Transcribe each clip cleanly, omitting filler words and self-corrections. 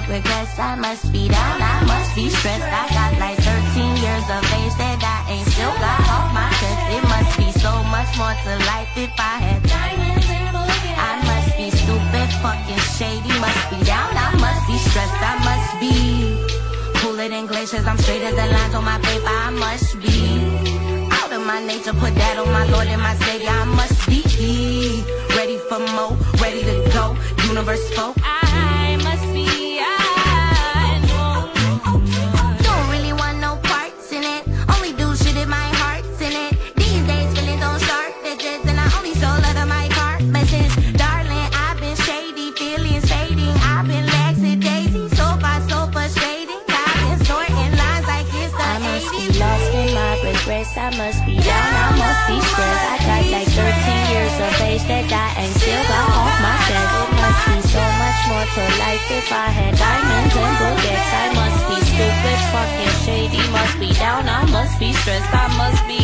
regrets. I must be down, I must be stressed. I got like 13 years of age that I ain't still got off my chest. It must be so much more to life if I had diamonds and bullets. I must be stupid, fucking shady. Must be down, I must be stressed. I must be cooler than glaciers. I'm straight as the lines on my paper. I must be out of my nature. Put that on my Lord and my Savior. I must be ready for more, ready to go. Universe spoke. I must be. I know. Don't really want no parts in it. Only do shit if my heart's in it. These days feelings don't start digits, and I only show love to my pharmacist. Darling, I've been shady, feelings fading. I've been lackadaisy, so far so frustrating. I've been sorting lines like it's the 80s. I must be lost in my regrets. I must be down, I must be stressed. I got like 13 years of age that I ain't still got off my chest. It must be so much more to life if I had diamonds and bullets. I must be stupid, fucking shady. Must be down, I must be stressed. I must be.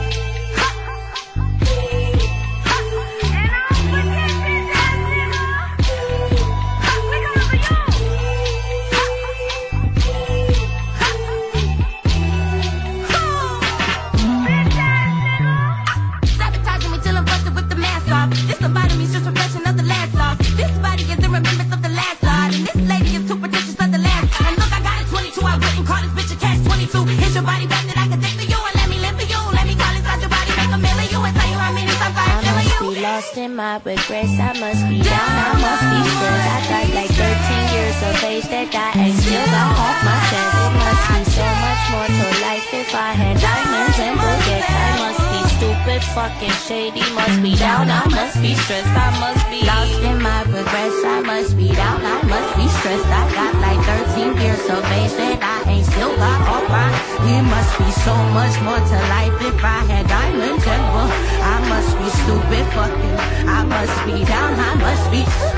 Lost in my regrets, I must be down, I must be stressed. I got like 13 years of age that I ain't still got off my chest. It must be so much more to life if I had diamonds and bullets. I must be stupid, fucking shady. Must be down, I must be stressed. I must be lost in my regrets. I must be down, I must be stressed. I got like 13 years of age that I ain't still got off my. It must be so much more to life if I had diamonds and bullets. I must be stupid, fucking. I must be down, I must be